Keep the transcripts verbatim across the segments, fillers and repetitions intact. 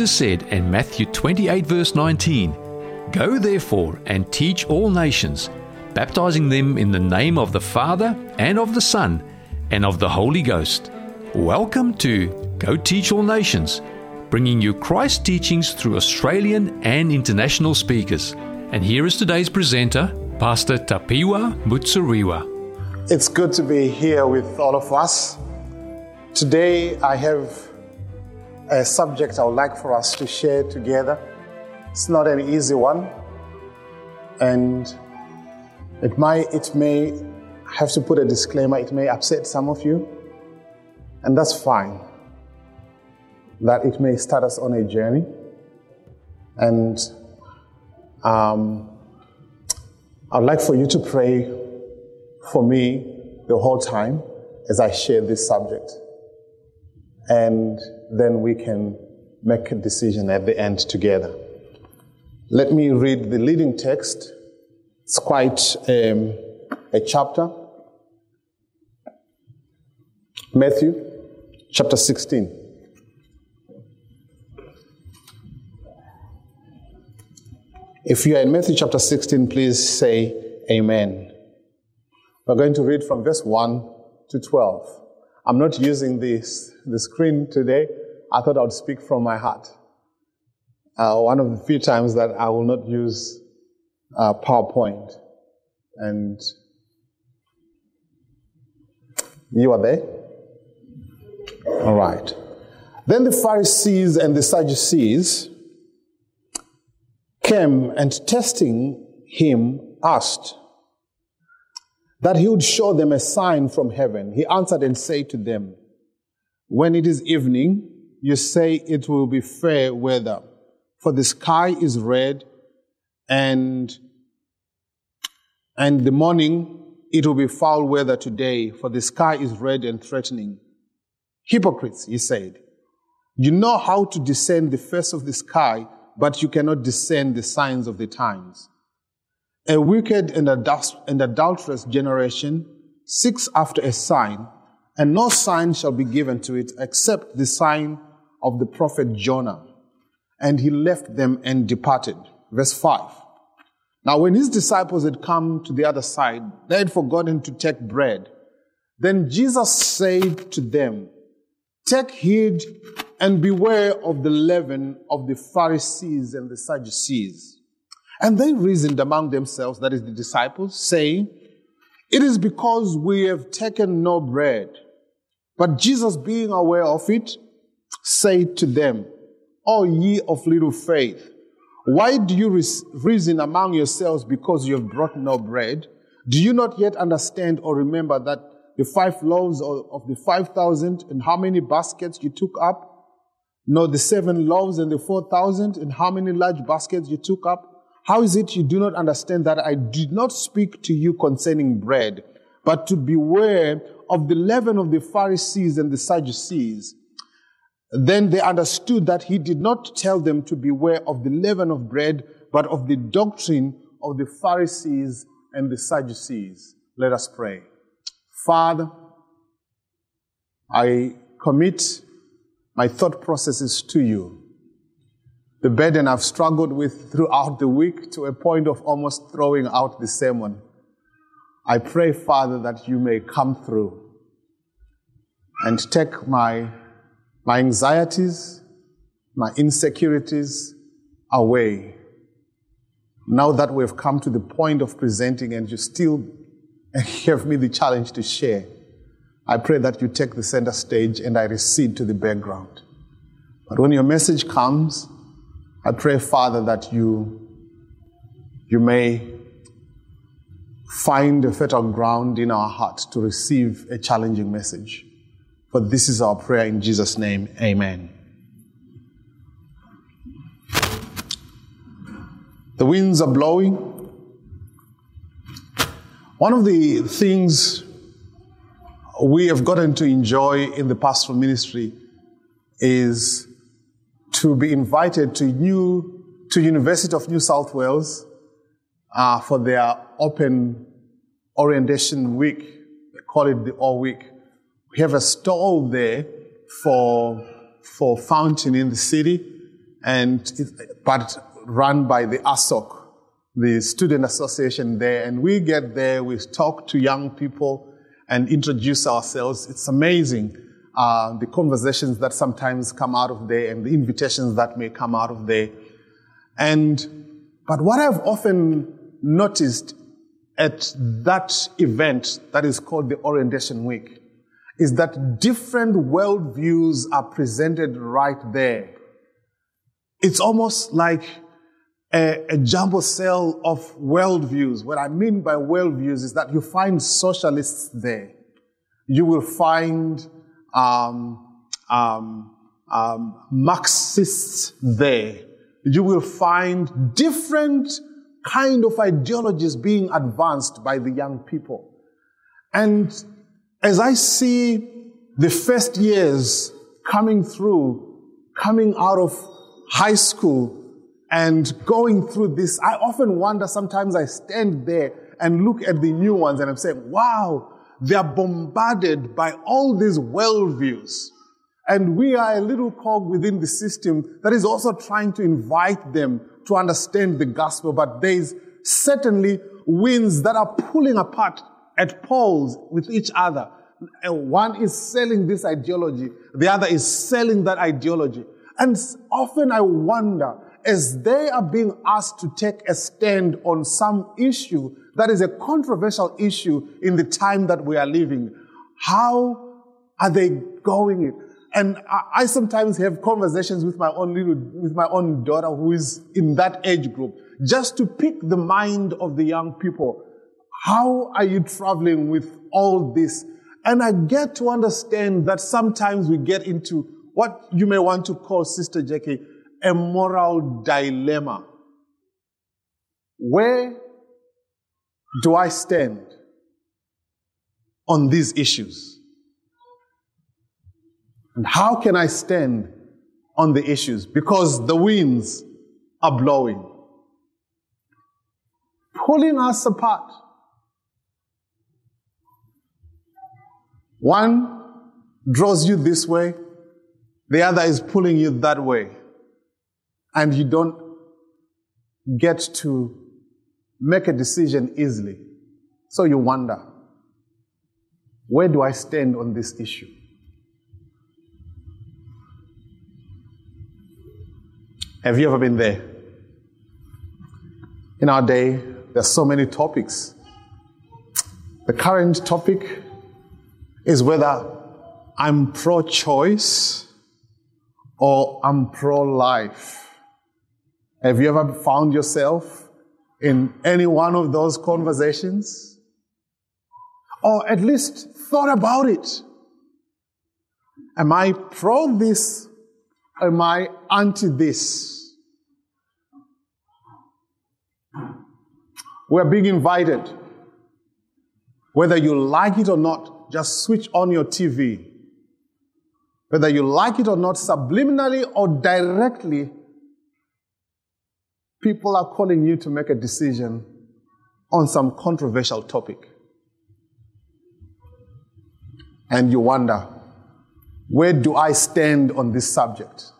Jesus said in Matthew twenty-eight verse nineteen, "Go therefore and teach all nations, baptizing them in the name of the Father and of the Son and of the Holy Ghost." Welcome to Go Teach All Nations, bringing you Christ teachings through Australian and international speakers. And here is today's presenter, Pastor Tapiwa Mutsuriwa. It's good to be here with all of us. Today I have a subject I would like for us to share together. It's not an easy one, and it might, it may have to put a disclaimer, it may upset some of you, and that's fine. That it may start us on a journey, and um, I'd like for you to pray for me the whole time as I share this subject. And then we can make a decision at the end together. Let me read the leading text. It's quite um, a chapter. Matthew chapter sixteen. If you are in Matthew chapter sixteen, please say amen. We're going to read from verse one to twelve. I'm not using this the screen today. I thought I would speak from my heart. Uh, one of the few times that I will not use uh, PowerPoint. And you are there? All right. Then the Pharisees and the Sadducees came and testing him asked that he would show them a sign from heaven. He answered and said to them, "When it is evening, you say it will be fair weather, for the sky is red, and, and the morning it will be foul weather today, for the sky is red and threatening. Hypocrites," he said, "you know how to discern the face of the sky, but you cannot discern the signs of the times. A wicked and adulterous generation seeks after a sign, and no sign shall be given to it except the sign of the prophet Jonah." And he left them and departed. Verse five. Now when his disciples had come to the other side, they had forgotten to take bread. Then Jesus said to them, "Take heed and beware of the leaven of the Pharisees and the Sadducees." And they reasoned among themselves, that is the disciples, saying, "It is because we have taken no bread." But Jesus, being aware of it, said to them, "O ye of little faith, why do you reason among yourselves because you have brought no bread? Do you not yet understand or remember that the five loaves of the five thousand and how many baskets you took up? No, the seven loaves and the four thousand and how many large baskets you took up? How is it you do not understand that I did not speak to you concerning bread, but to beware of the leaven of the Pharisees and the Sadducees?" Then they understood that he did not tell them to beware of the leaven of bread, but of the doctrine of the Pharisees and the Sadducees. Let us pray. Father, I commit my thought processes to you. The burden I've struggled with throughout the week to a point of almost throwing out the sermon. I pray, Father, that you may come through and take my, my anxieties, my insecurities away. Now that we've come to the point of presenting and you still give me the challenge to share, I pray that you take the center stage and I recede to the background. But when your message comes, I pray, Father, that you, you may find a fertile ground in our hearts to receive a challenging message. For this is our prayer in Jesus' name. Amen. The winds are blowing. One of the things we have gotten to enjoy in the pastoral ministry is to be invited to new to University of New South Wales uh, for their open orientation week. They call it the All Week. We have a stall there for for fountain in the city, and it, but run by the A S O C, the student association there. And we get there, we talk to young people and introduce ourselves. It's amazing, uh, the conversations that sometimes come out of there and the invitations that may come out of there. And, but what I've often noticed at that event that is called the Orientation Week is that different worldviews are presented right there. It's almost like a, a jumbo cell of worldviews. What I mean by worldviews is that you find socialists there. You will find um, um, um, Marxists there. You will find different kind of ideologies being advanced by the young people. And as I see the first years coming through, coming out of high school and going through this, I often wonder, sometimes I stand there and look at the new ones and I'm saying, wow, they are bombarded by all these worldviews. And we are a little cog within the system that is also trying to invite them to understand the gospel. But there's certainly winds that are pulling apart at poles with each other. And one is selling this ideology, the other is selling that ideology. And often I wonder, as they are being asked to take a stand on some issue that is a controversial issue in the time that we are living, how are they going it? And I, I sometimes have conversations with my own little, with my own daughter who is in that age group, just to pick the mind of the young people. How are you traveling with all this? And I get to understand that sometimes we get into what you may want to call, Sister Jackie, a moral dilemma. Where do I stand on these issues? And how can I stand on the issues? Because the winds are blowing, pulling us apart. One draws you this way, the other is pulling you that way. And you don't get to make a decision easily. So you wonder, where do I stand on this issue? Have you ever been there? In our day, there's so many topics. The current topic is whether I'm pro-choice or I'm pro-life. Have you ever found yourself in any one of those conversations? Or at least thought about it? Am I pro this? Am I anti this? We're being invited. Whether you like it or not, just switch on your T V. Whether you like it or not, subliminally or directly, people are calling you to make a decision on some controversial topic. And you wonder, where do I stand on this subject?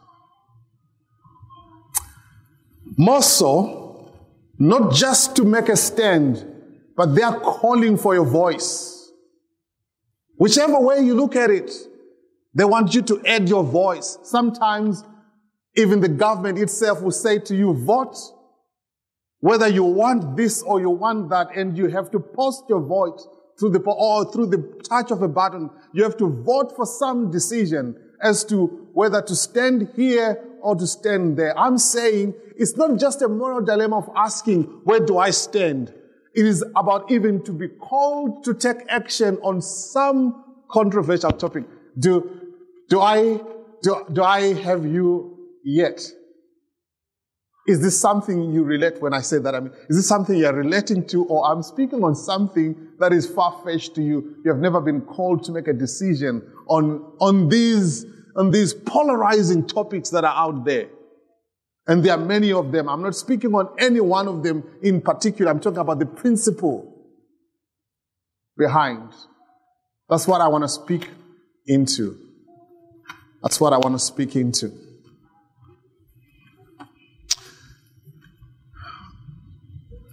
More so, not just to make a stand, but they are calling for your voice. Whichever way you look at it, they want you to add your voice. Sometimes even the government itself will say to you, vote, whether you want this or you want that, and you have to post your vote through the, or through the touch of a button. You have to vote for some decision as to whether to stand here or to stand there. I'm saying it's not just a moral dilemma of asking, where do I stand? It is about even to be called to take action on some controversial topic. Do, do I, do, do I have you yet? Is this something you relate when I say that? I mean, is this something you're relating to, or I'm speaking on something that is far-fetched to you? You have never been called to make a decision on, on these, on these polarizing topics that are out there. And there are many of them. I'm not speaking on any one of them in particular. I'm talking about the principle behind. That's what I want to speak into. That's what I want to speak into.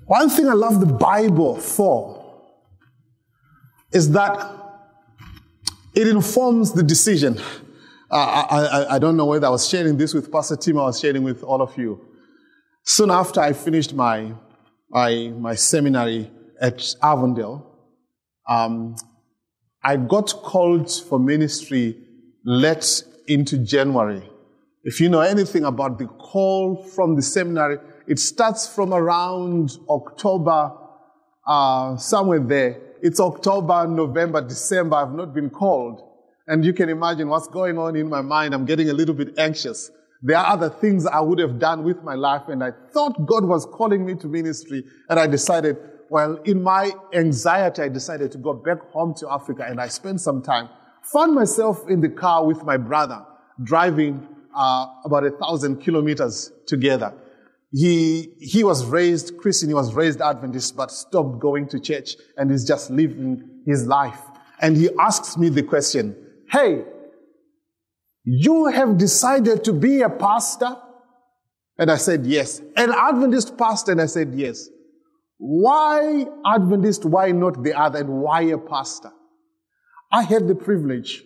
One thing I love the Bible for is that it informs the decision. Uh, I, I, I don't know whether I was sharing this with Pastor Tim or I was sharing with all of you. Soon after I finished my my, my seminary at Avondale, um, I got called for ministry late into January. If you know anything about the call from the seminary, it starts from around October, uh, somewhere there. It's October, November, December. I've not been called. And you can imagine what's going on in my mind. I'm getting a little bit anxious. There are other things I would have done with my life, and I thought God was calling me to ministry, and I decided, well, in my anxiety, I decided to go back home to Africa, and I spent some time. Found myself in the car with my brother, driving uh, about a thousand kilometers together. He he was raised Christian, he was raised Adventist, but stopped going to church, and is just living his life. And he asks me the question, hey, you have decided to be a pastor? And I said, yes. An Adventist pastor? And I said, yes. Why Adventist? Why not the other? And why a pastor? I had the privilege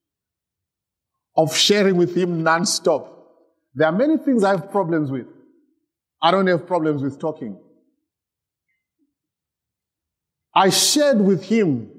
of sharing with him non-stop. There are many things I have problems with. I don't have problems with talking. I shared with him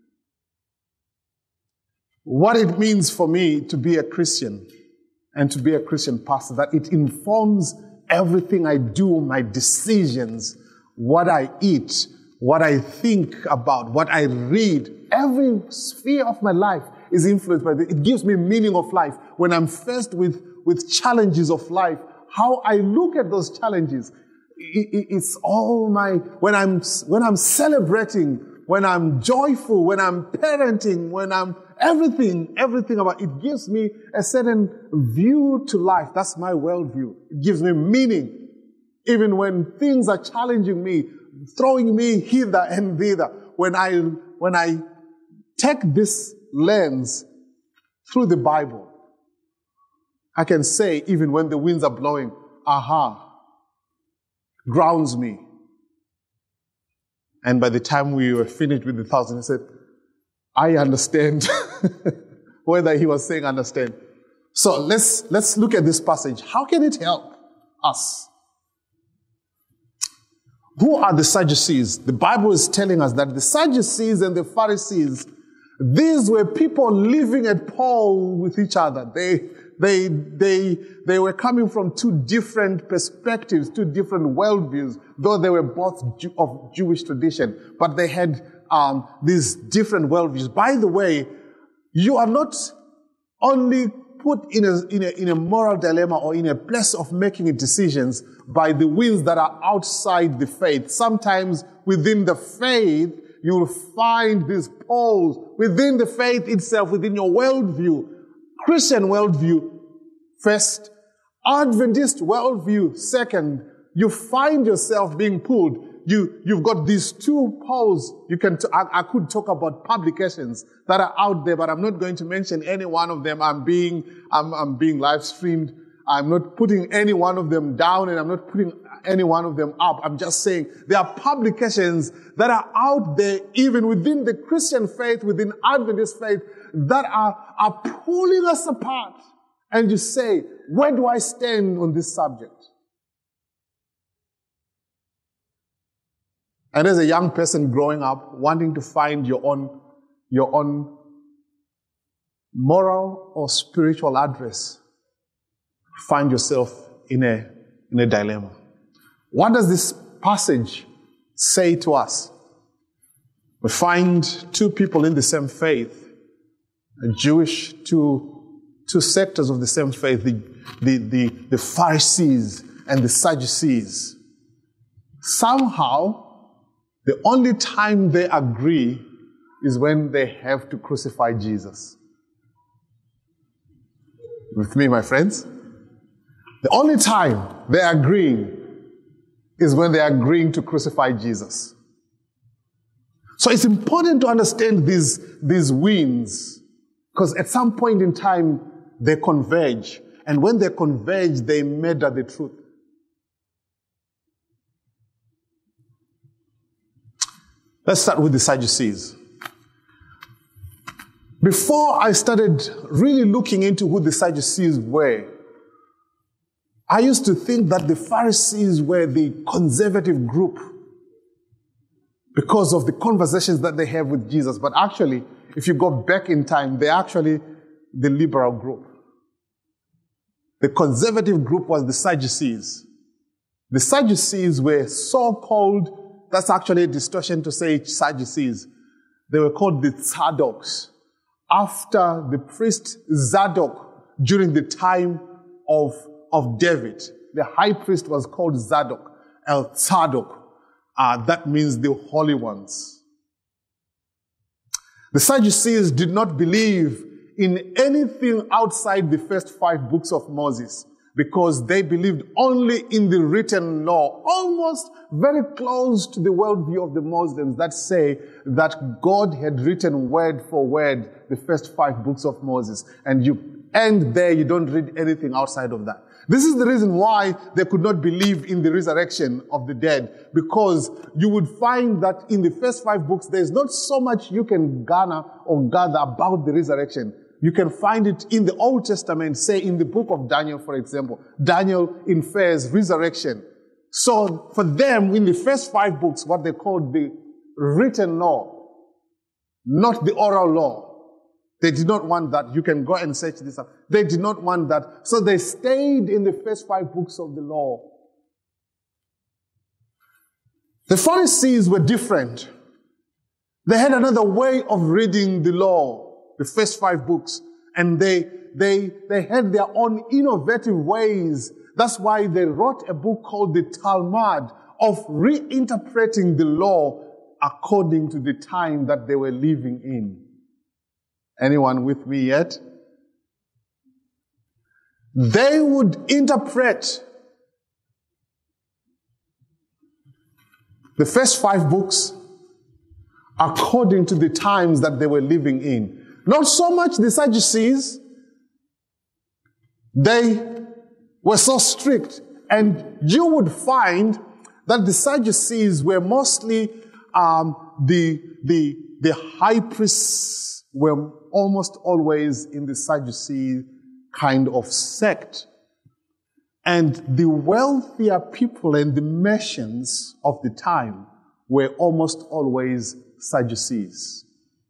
what it means for me to be a Christian and to be a Christian pastor, that it informs everything I do, my decisions, what I eat, what I think about, what I read. Every sphere of my life is influenced by this. It gives me meaning of life. When I'm faced with, with challenges of life, how I look at those challenges, it, it, it's all my, when I'm, when I'm celebrating, when I'm joyful, when I'm parenting, when I'm everything, everything about it gives me a certain view to life. That's my worldview. It gives me meaning. Even when things are challenging me, throwing me hither and thither, when I, when I take this lens through the Bible, I can say, even when the winds are blowing, aha, grounds me. And by the time we were finished with the thousand, he said, I understand. Whether he was saying understand. So let's, let's look at this passage. How can it help us? Who are the Sadducees? The Bible is telling us that the Sadducees and the Pharisees, these were people living at Paul with each other. They, they, they, they were coming from two different perspectives, two different worldviews, though they were both Jew, of Jewish tradition, but they had um, these different worldviews. By the way, you are not only put in a, in a, in a moral dilemma or in a place of making decisions by the winds that are outside the faith. Sometimes within the faith, you'll find these poles within the faith itself, within your worldview. Christian worldview, first. Adventist worldview, second. You find yourself being pulled. You, you've got these two poles. You can, t- I, I could talk about publications that are out there, but I'm not going to mention any one of them. I'm being, I'm, I'm being live streamed. I'm not putting any one of them down, and I'm not putting any one of them up. I'm just saying there are publications that are out there, even within the Christian faith, within Adventist faith, that are, are pulling us apart. And you say, where do I stand on this subject? And as a young person growing up, wanting to find your own, your own moral or spiritual address, find yourself in a, in a dilemma. What does this passage say to us? We find two people in the same faith, a Jewish, two, two sectors of the same faith, the, the, the, the Pharisees and the Sadducees. Somehow, the only time they agree is when they have to crucify Jesus. With me, my friends? The only time they're agreeing is when they're agreeing to crucify Jesus. So it's important to understand these, these winds, because at some point in time, they converge. And when they converge, they murder the truth. Let's start with the Sadducees. Before I started really looking into who the Sadducees were, I used to think that the Pharisees were the conservative group because of the conversations that they have with Jesus. But actually, if you go back in time, they're actually the liberal group. The conservative group was the Sadducees. The Sadducees were so-called, that's actually a distortion to say Sadducees. They were called the Tzadoks, after the priest Zadok during the time of, of David. The high priest was called Zadok, El Tzadok. Uh, that means the holy ones. The Sadducees did not believe in anything outside the first five books of Moses because they believed only in the written law, almost very close to the worldview of the Muslims that say that God had written word for word the first five books of Moses. And you end there, you don't read anything outside of that. This is the reason why they could not believe in the resurrection of the dead, because you would find that in the first five books, there's not so much you can garner or gather about the resurrection. You can find it in the Old Testament, say in the book of Daniel, for example. Daniel infers resurrection. So for them, in the first five books, what they called the written law, not the oral law. They did not want that. You can go and search this up. They did not want that. So they stayed in the first five books of the law. The Pharisees were different. They had another way of reading the law, the first five books. And they, they, they had their own innovative ways. That's why they wrote a book called the Talmud, of reinterpreting the law according to the time that they were living in. Anyone with me yet? They would interpret the first five books according to the times that they were living in. Not so much the Sadducees. They were so strict. And you would find that the Sadducees were mostly um, the, the, the high priests were almost always in the Sadducee kind of sect. And the wealthier people and the merchants of the time were almost always Sadducees.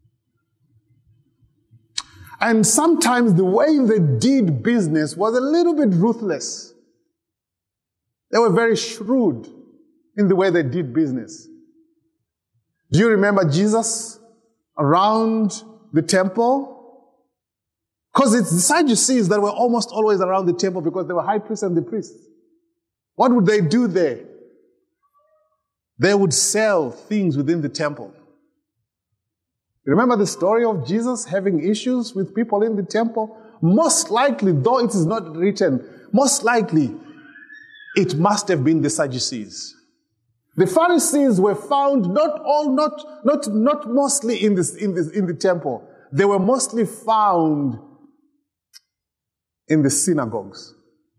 And sometimes the way they did business was a little bit ruthless. They were very shrewd in the way they did business. Do you remember Jesus around the temple? Because it's the Sadducees that were almost always around the temple because they were high priests and the priests. What would they do there? They would sell things within the temple. Remember the story of Jesus having issues with people in the temple? Most likely, though it is not written, most likely it must have been the Sadducees. The Pharisees were found not all, not, not, not mostly in this, in this, in the temple. They were mostly found in the synagogues.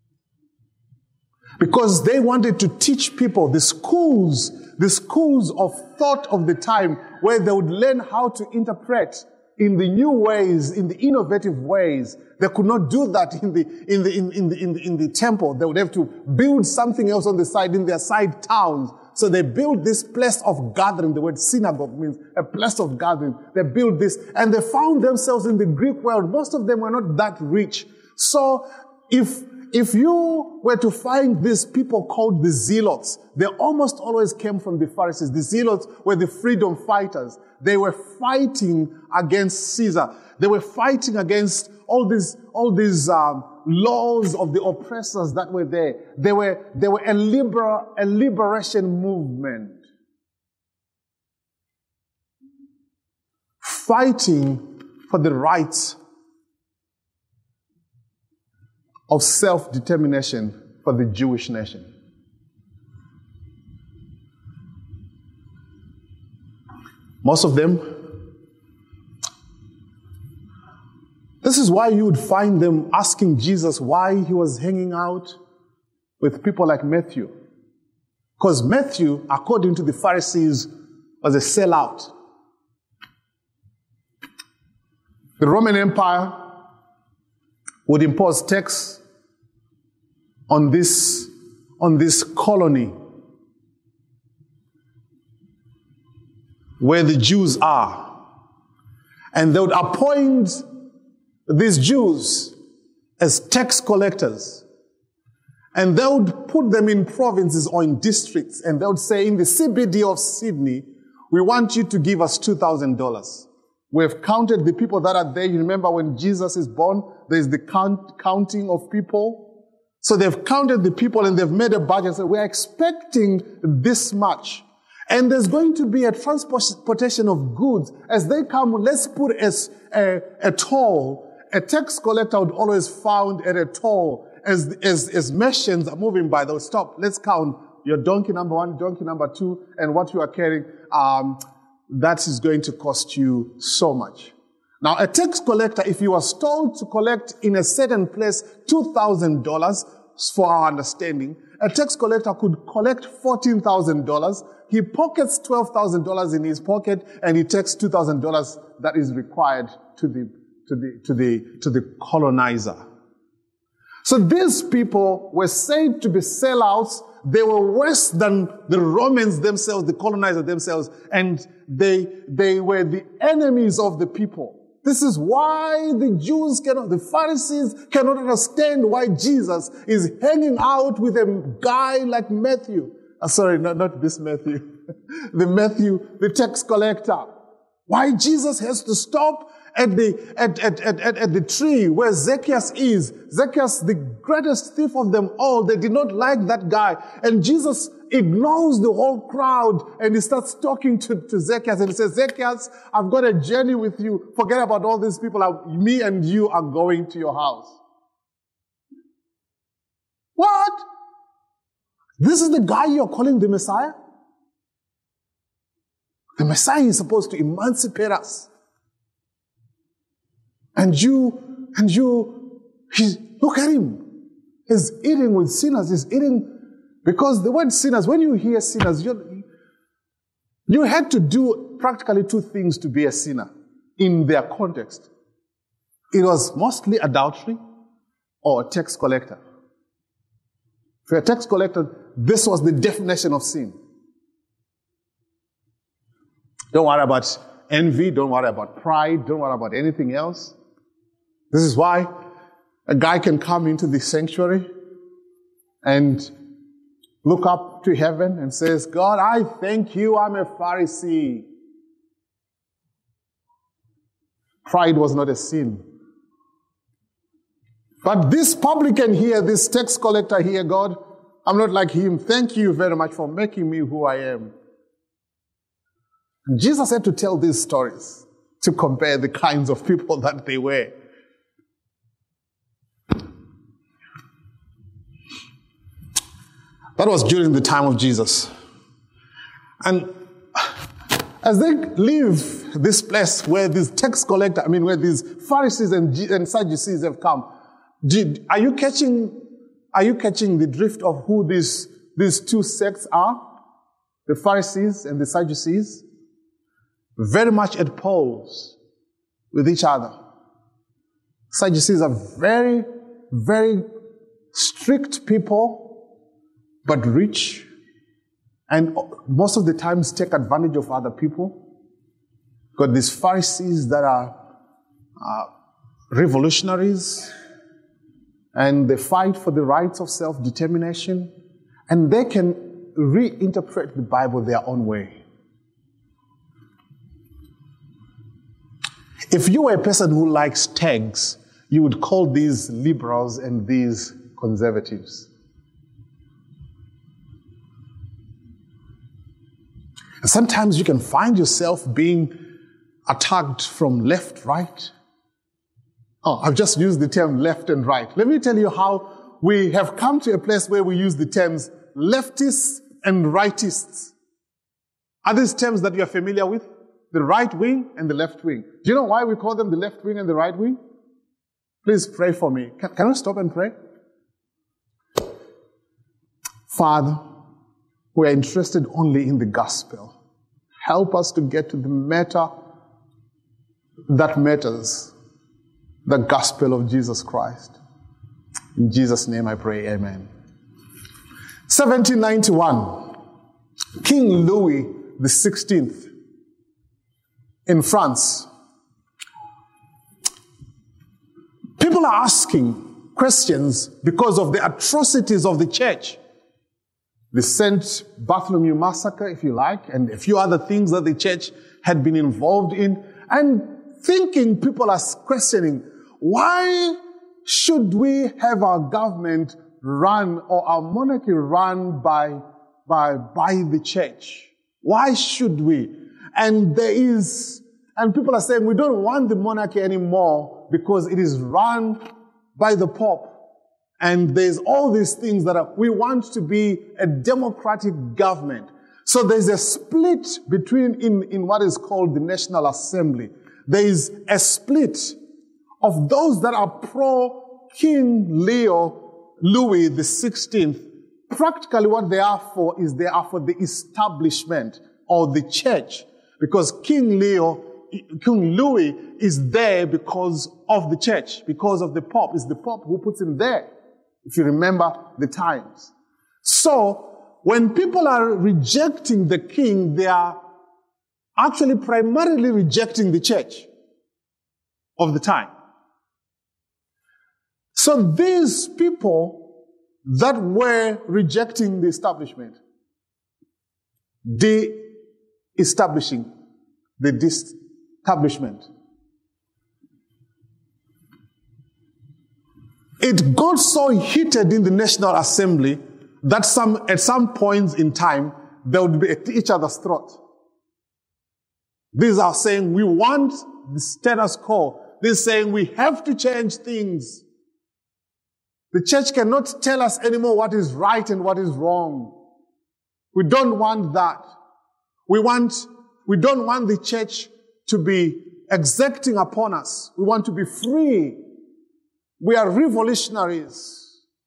Because they wanted to teach people the schools, the schools of thought of the time where they would learn how to interpret in the new ways, in the innovative ways. They could not do that in the, in the, in, in the, in the, in the temple. They would have to build something else on the side in their side towns. So they built this place of gathering. The word synagogue means a place of gathering. They built this and they found themselves in the Greek world. Most of them were not that rich. So if, if you were to find these people called the Zealots, they almost always came from the Pharisees. The Zealots were the freedom fighters. They were fighting against Caesar. They were fighting against all these, all these, um, laws of the oppressors that were there. They were, they were a liber, a liberation movement. Fighting for the rights of self-determination for the Jewish nation. Most of them, this is why you would find them asking Jesus why he was hanging out with people like Matthew. Because Matthew, according to the Pharisees, was a sellout. The Roman Empire would impose tax on this, on this colony where the Jews are. And they would appoint these Jews as tax collectors. And they would put them in provinces or in districts. And they would say, in the C B D of Sydney, we want you to give us two thousand dollars. We've counted the people that are there. You remember when Jesus is born, there's the count, counting of people. So they've counted the people and they've made a budget. So we're expecting this much. And there's going to be a transportation of goods. As they come, let's put a, a, a toll. A tax collector would always found at a toll. As, as, as merchants are moving by, they'll stop. Let's count your donkey number one, donkey number two, and what you are carrying. Um, that is going to cost you so much. Now, a tax collector, if he was told to collect in a certain place two thousand dollars, for our understanding, a tax collector could collect fourteen thousand dollars. He pockets twelve thousand dollars in his pocket, and he takes two thousand dollars that is required to the, to the, to the, to the colonizer. So these people were said to be sellouts. They were worse than the Romans themselves, the colonizers themselves, and they, they were the enemies of the people. This is why the Jews cannot, the Pharisees cannot understand why Jesus is hanging out with a guy like Matthew. Uh, sorry, not, not this Matthew. the Matthew, the tax collector. Why Jesus has to stop at the, at, at, at, at, at the tree where Zacchaeus is. Zacchaeus, the greatest thief of them all. They did not like that guy. And Jesus ignores the whole crowd and he starts talking to, to Zacchaeus and he says, Zacchaeus, I've got a journey with you. Forget about all these people. I, me and you are going to your house. What? This is the guy you're calling the Messiah? The Messiah is supposed to emancipate us. And you, and you, he's, look at him. He's eating with sinners. He's eating, because the word sinners, when you hear sinners, you you had to do practically two things to be a sinner in their context. It was mostly adultery or a tax collector. For a tax collector, this was the definition of sin. Don't worry about envy. Don't worry about pride. Don't worry about anything else. This is why a guy can come into the sanctuary and look up to heaven and says, God, I thank you, I'm a Pharisee. Pride was not a sin. But this publican here, this tax collector here, God, I'm not like him. Thank you very much for making me who I am. And Jesus had to tell these stories to compare the kinds of people that they were. That was during the time of Jesus. And as they leave this place where these tax collectors, I mean, where these Pharisees and, and Sadducees have come, did, are you catching, are you catching the drift of who these, these two sects are? The Pharisees and the Sadducees? Very much at poles with each other. Sadducees are very, very strict people, but rich, and most of the times take advantage of other people. Got these Pharisees that are uh, revolutionaries, and they fight for the rights of self-determination, and they can reinterpret the Bible their own way. If you were a person who likes tags, you would call these liberals and these conservatives. And sometimes you can find yourself being attacked from left, right. Oh, I've just used the term left and right. Let me tell you how we have come to a place where we use the terms leftists and rightists. Are these terms that you're familiar with? The right wing and the left wing. Do you know why we call them the left wing and the right wing? Please pray for me. Can, can we stop and pray? Father, we are interested only in the gospel. Help us to get to the matter that matters, the gospel of Jesus Christ. In Jesus' name I pray, amen. seventeen ninety-one, King Louis the sixteenth in France. People are asking questions because of the atrocities of the church. The Saint Bartholomew massacre, if you like, and a few other things that the church had been involved in. And thinking, people are questioning, why should we have our government run or our monarchy run by, by, by the church? Why should we? And there is, and people are saying we don't want the monarchy anymore because it is run by the Pope. And there's all these things that are, we want to be a democratic government. So there's a split between, in, in what is called the National Assembly. There is a split of those that are pro-King Leo, Louis the sixteenth. Practically what they are for is they are for the establishment or the church. Because King Leo, King Louis is there because of the church, because of the Pope. It's the Pope who puts him there, if you remember the times. So, when people are rejecting the king, they are actually primarily rejecting the church of the time. So these people that were rejecting the establishment, de-establishing the dis-establishment, it got so heated in the National Assembly that some, at some points in time, they would be at each other's throat. These are saying, we want the status quo. These are saying, we have to change things. The church cannot tell us anymore what is right and what is wrong. We don't want that. We want, we don't want the church to be exacting upon us. We want to be free. We are revolutionaries.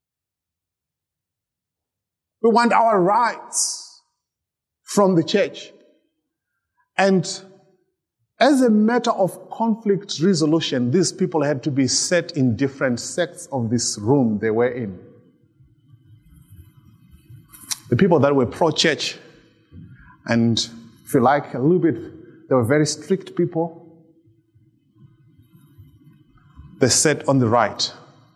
We want our rights from the church. And as a matter of conflict resolution, these people had to be set in different sects of this room they were in. The people that were pro-church, and if you like, a little bit, they were very strict people. They sat on the right.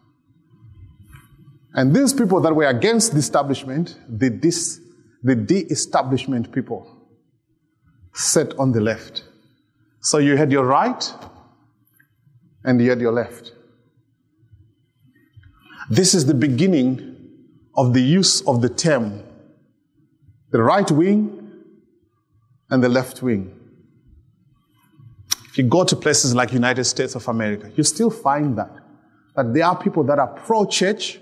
And these people that were against the establishment, the, dis, the de-establishment people, sat on the left. So you had your right, and you had your left. This is the beginning of the use of the term, the right wing and the left wing. If you go to places like United States of America, you still find that, that there are people that are pro-church,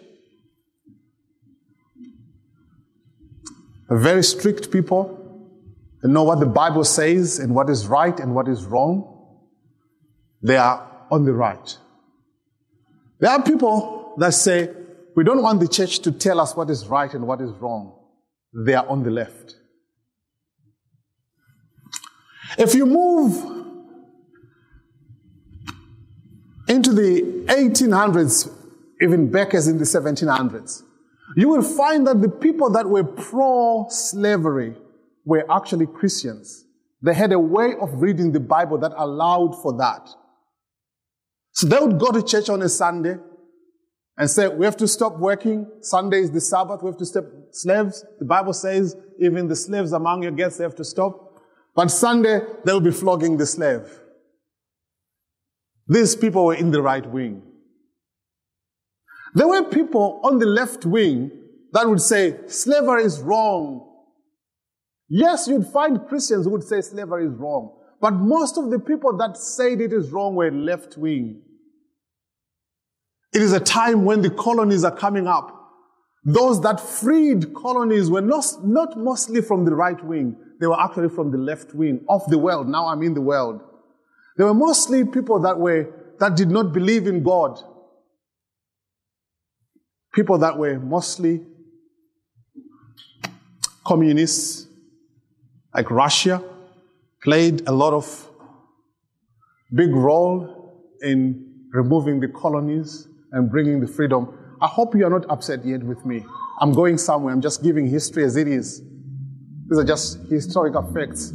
very strict people, they know what the Bible says and what is right and what is wrong. They are on the right. There are people that say, we don't want the church to tell us what is right and what is wrong. They are on the left. If you move into the eighteen hundreds, even back as in the seventeen hundreds, you will find that the people that were pro-slavery were actually Christians. They had a way of reading the Bible that allowed for that. So they would go to church on a Sunday and say, we have to stop working. Sunday is the Sabbath. We have to stop slaves. The Bible says even the slaves among your guests, they have to stop. But Sunday, they'll be flogging the slave. These people were in the right wing. There were people on the left wing that would say, slavery is wrong. Yes, you'd find Christians who would say slavery is wrong. But most of the people that said it is wrong were left wing. It is a time when the colonies are coming up. Those that freed colonies were not, not mostly from the right wing. They were actually from the left wing of the world. Now I'm in the world. They were mostly people that were, that did not believe in God. People that were mostly communists, like Russia, played a lot of big role in removing the colonies and bringing the freedom. I hope you are not upset yet with me. I'm going somewhere. I'm just giving history as it is. These are just historical facts.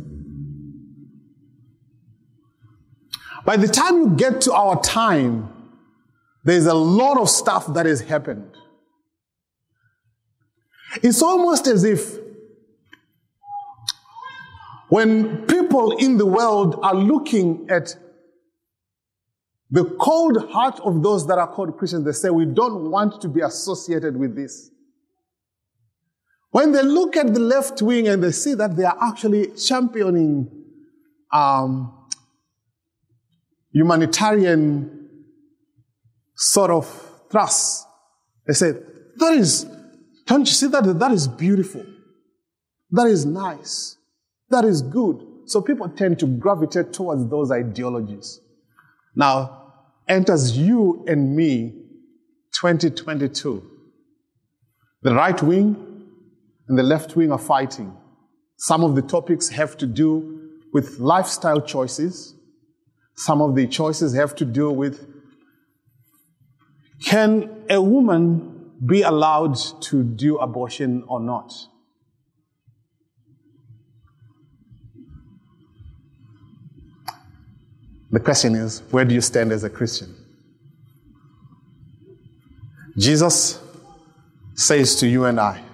By the time you get to our time, there's a lot of stuff that has happened. It's almost as if when people in the world are looking at the cold heart of those that are called Christians, they say, we don't want to be associated with this. When they look at the left wing and they see that they are actually championing um, humanitarian sort of thrust, they say, that is, don't you see that? That is beautiful. That is nice. That is good. So people tend to gravitate towards those ideologies. Now, enters you and me, twenty twenty-two. The right wing and the left wing are fighting. Some of the topics have to do with lifestyle choices. Some of the choices have to do with, can a woman be allowed to do abortion or not? The question is, where do you stand as a Christian? Jesus says to you and I,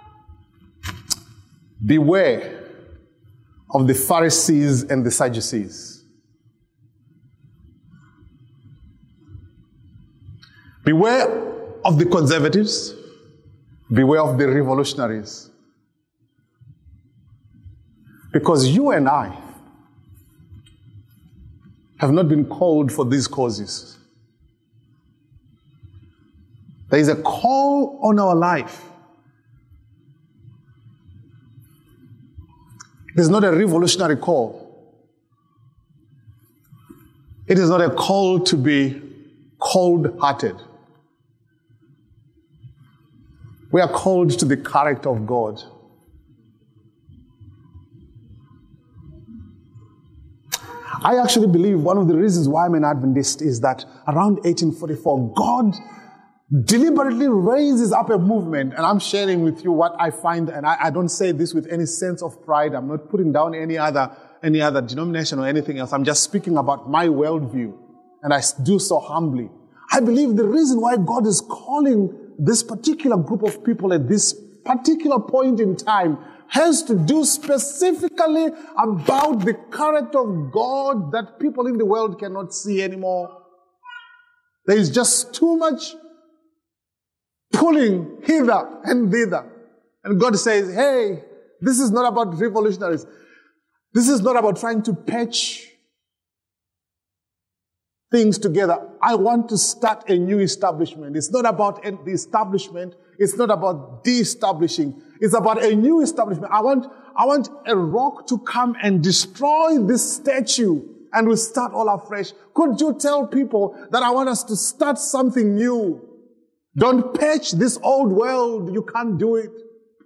beware of the Pharisees and the Sadducees. Beware of the conservatives. Beware of the revolutionaries. Because you and I have not been called for these causes. There is a call on our life. It is not a revolutionary call. It is not a call to be cold-hearted. We are called to the character of God. I actually believe one of the reasons why I'm an Adventist is that around eighteen forty-four, God deliberately raises up a movement, and I'm sharing with you what I find, and I, I don't say this with any sense of pride. I'm not putting down any other, any other denomination or anything else. I'm just speaking about my worldview, and I do so humbly. I believe the reason why God is calling this particular group of people at this particular point in time has to do specifically about the character of God that people in the world cannot see anymore. There is just too much pulling hither and thither. And God says, hey, this is not about revolutionaries. This is not about trying to patch things together. I want to start a new establishment. It's not about the establishment. It's not about de-establishing. It's about a new establishment. I want, I want a rock to come and destroy this statue, and we'll start all afresh. Could you tell people that I want us to start something new? Don't patch this old world. You can't do it.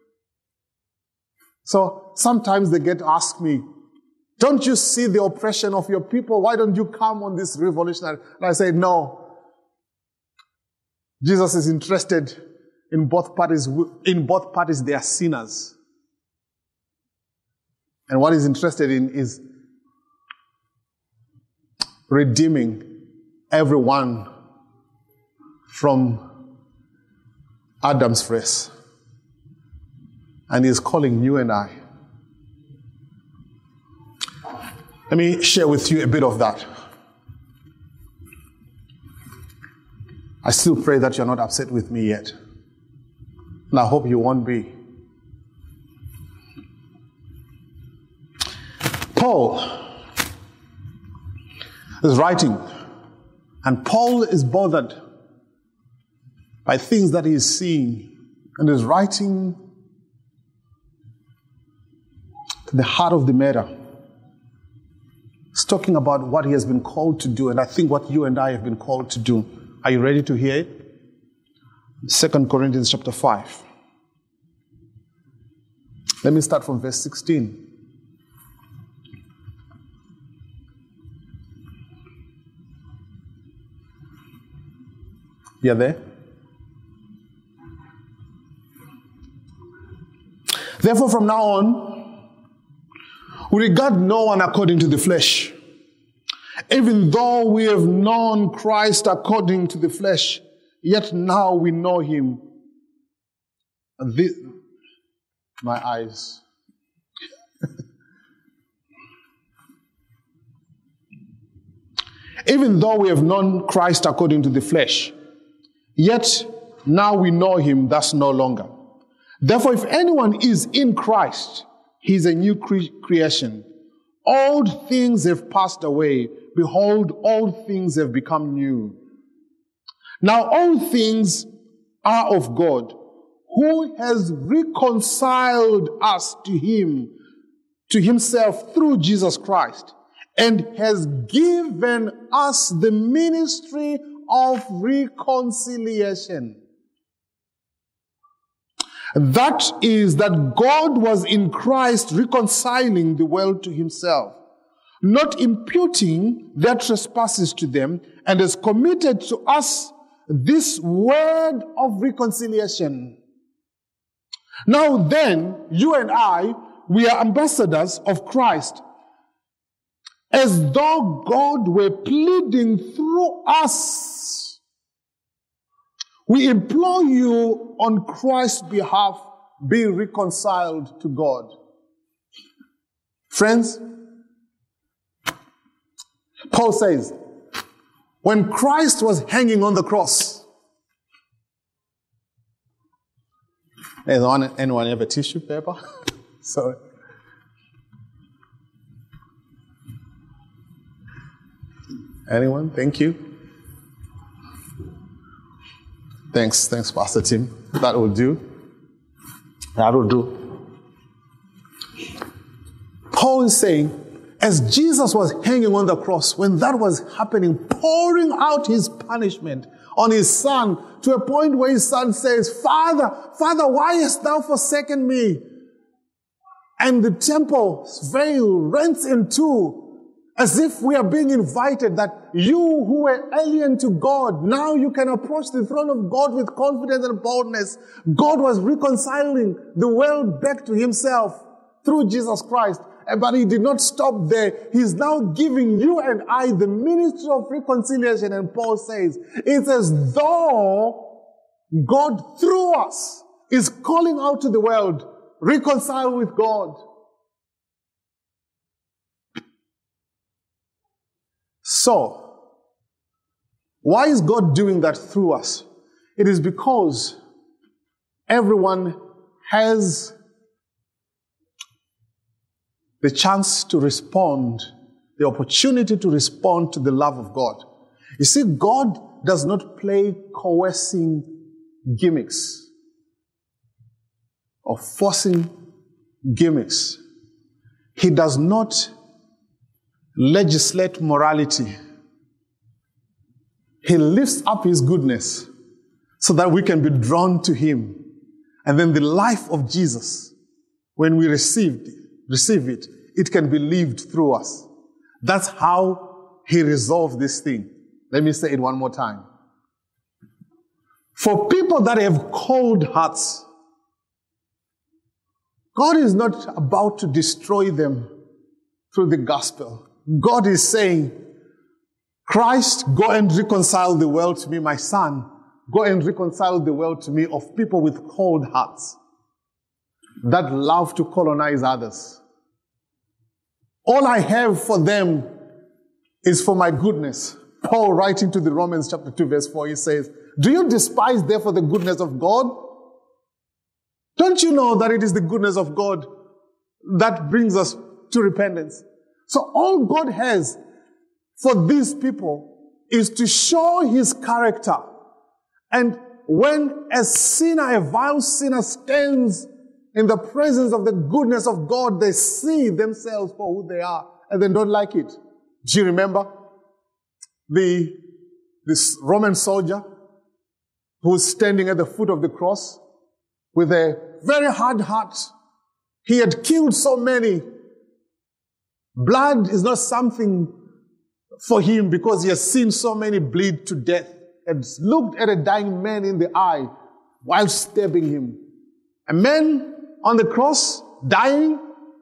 So sometimes they get to ask me, don't you see the oppression of your people? Why don't you come on this revolutionary? And I say, no. Jesus is interested in both parties. In both parties, they are sinners. And what he's interested in is redeeming everyone from Adam's race. And he's calling you and I. Let me share with you a bit of that. I still pray that you're not upset with me yet. And I hope you won't be. Paul is writing, and Paul is bothered by things that he is seeing, and is writing to the heart of the matter. He's talking about what he has been called to do, and I think what you and I have been called to do. Are you ready to hear it? Second Corinthians chapter five. Let me start from verse sixteen. You're there? Therefore, from now on, we regard no one according to the flesh. Even though we have known Christ according to the flesh, yet now we know him. This, my eyes. Even though we have known Christ according to the flesh, yet now we know him, thus no longer. Therefore, if anyone is in Christ, he is a new cre- creation. Old things have passed away. Behold, all things have become new. Now all things are of God, who has reconciled us to him, to himself through Jesus Christ, and has given us the ministry of reconciliation. That is, that God was in Christ reconciling the world to himself, not imputing their trespasses to them, and has committed to us this word of reconciliation. Now then, you and I, we are ambassadors of Christ, as though God were pleading through us. We implore you on Christ's behalf, be reconciled to God. Friends, Paul says, when Christ was hanging on the cross, anyone, anyone have a tissue paper? Sorry. Anyone? Thank you. Thanks, thanks, Pastor Tim. That will do. That will do. Paul is saying, as Jesus was hanging on the cross, when that was happening, pouring out his punishment on his son, to a point where his son says, Father, Father, why hast thou forsaken me? And the temple's veil rents in two, as if we are being invited that you who were alien to God, now you can approach the throne of God with confidence and boldness. God was reconciling the world back to himself through Jesus Christ. But he did not stop there. He's now giving you and I the ministry of reconciliation. And Paul says, it's as though God through us is calling out to the world, reconcile with God. So, why is God doing that through us? It is because everyone has the chance to respond, the opportunity to respond to the love of God. You see, God does not play coercing gimmicks or forcing gimmicks. He does not legislate morality. He lifts up his goodness so that we can be drawn to him. And then the life of Jesus, when we received, receive it, it can be lived through us. That's how he resolved this thing. Let me say it one more time. For people that have cold hearts, God is not about to destroy them through the gospel. God is saying, Christ, go and reconcile the world to me, my son. Go and reconcile the world to me of people with cold hearts that love to colonize others. All I have for them is for my goodness. Paul, writing to the Romans chapter two, verse four, he says, do you despise therefore the goodness of God? Don't you know that it is the goodness of God that brings us to repentance? So all God has for these people is to show his character. And when a sinner, a vile sinner, stands in the presence of the goodness of God, they see themselves for who they are and they don't like it. Do you remember the this Roman soldier who was standing at the foot of the cross with a very hard heart? He had killed so many. Blood is not something for him because he has seen so many bleed to death had looked at a dying man in the eye while stabbing him. A man on the cross, dying.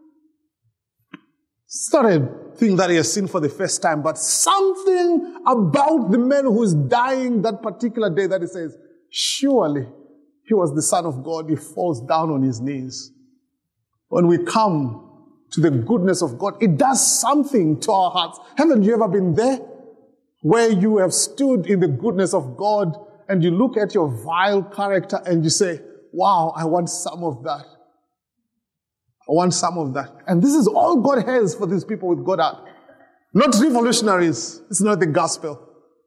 It's not a thing that he has seen for the first time, but something about the man who is dying that particular day that he says, surely he was the Son of God. He falls down on his knees. When we come to the goodness of God, it does something to our hearts. Haven't you ever been there? Where you have stood in the goodness of God and you look at your vile character and you say, wow, I want some of that. I want some of that. And this is all God has for these people with God heart. Not revolutionaries. It's not the gospel.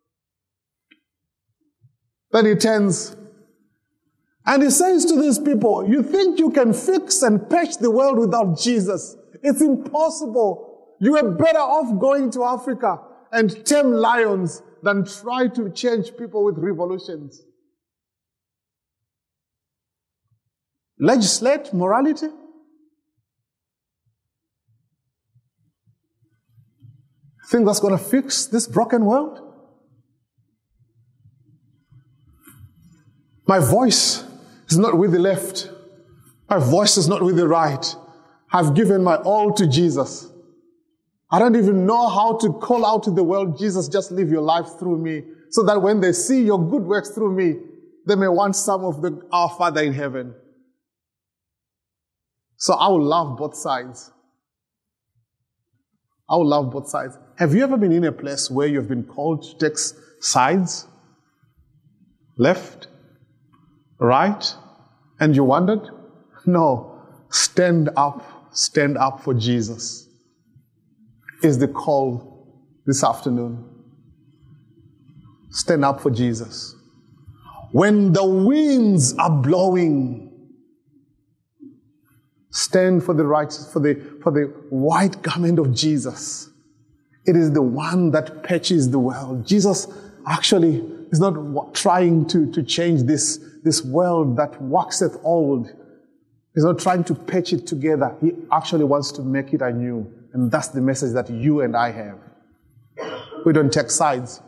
Then he turns and he says to these people, you think you can fix and patch the world without Jesus? It's impossible. You are better off going to Africa and tame lions than try to change people with revolutions. Legislate morality? Think that's going to fix this broken world? My voice is not with the left. My voice is not with the right. I've given my all to Jesus. I don't even know how to call out to the world, Jesus, just live your life through me, so that when they see your good works through me, they may want some of the our Father in heaven. So I will love both sides. I will love both sides. Have you ever been in a place where you've been called to take sides? Left? Right? And you wondered? No. Stand up. Stand up for Jesus is the call this afternoon. Stand up for Jesus. When the winds are blowing, stand for the righteous, for the, for the white garment of Jesus. It is the one that patches the world. Jesus actually is not trying to, to change this, this world that waxeth old. He's not trying to patch it together. He actually wants to make it anew. And that's the message that you and I have. We don't take sides.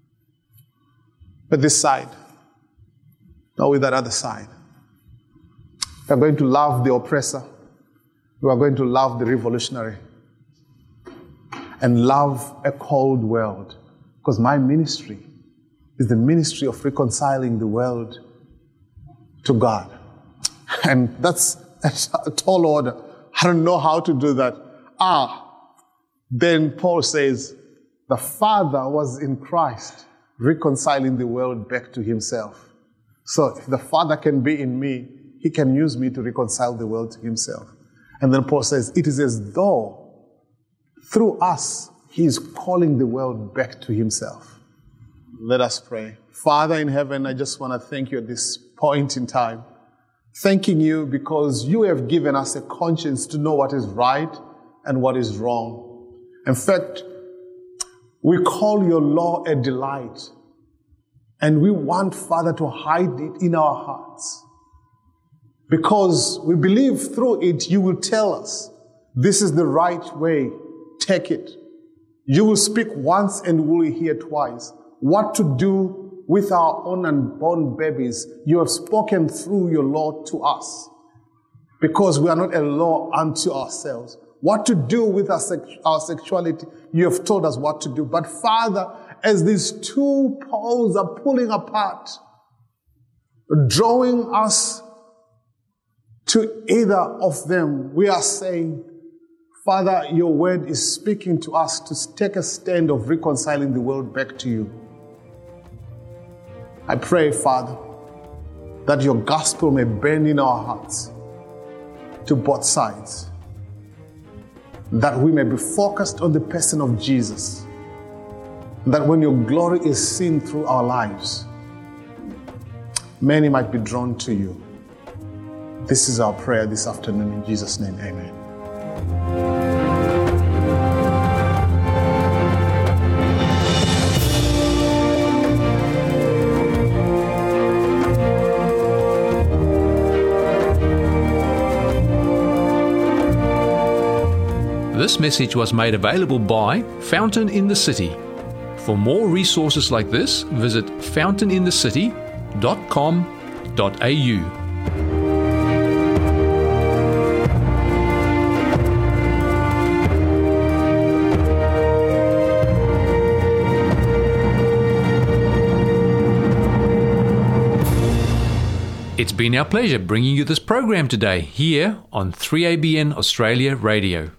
But this side, not with that other side. We are going to love the oppressor. We are going to love the revolutionary. And love a cold world. Because my ministry is the ministry of reconciling the world to God. And that's, that's a tall order. I don't know how to do that. Ah, then Paul says, the Father was in Christ, reconciling the world back to himself. So if the Father can be in me, he can use me to reconcile the world to himself. And then Paul says, it is as though through us, he is calling the world back to himself. Let us pray. Father in heaven, I just want to thank you at this point in time. Thanking you because you have given us a conscience to know what is right and what is wrong. In fact, we call your law a delight. And we want, Father, to hide it in our hearts. Because we believe through it, you will tell us, this is the right way, take it. You will speak once and we will hear twice. What to do with our own unborn babies, you have spoken through your law to us. Because we are not a law unto ourselves. What to do with our, sex- our sexuality, you have told us what to do. But Father, as these two poles are pulling apart, drawing us to either of them, we are saying, Father, your word is speaking to us to take a stand of reconciling the world back to you. I pray, Father, that your gospel may burn in our hearts to both sides. That we may be focused on the person of Jesus. That when your glory is seen through our lives, many might be drawn to you. This is our prayer this afternoon. In Jesus' name, amen. This message was made available by Fountain in the City. For more resources like this, visit fountain in the city dot com dot a u. It's been our pleasure bringing you this program today here on three A B N Australia Radio.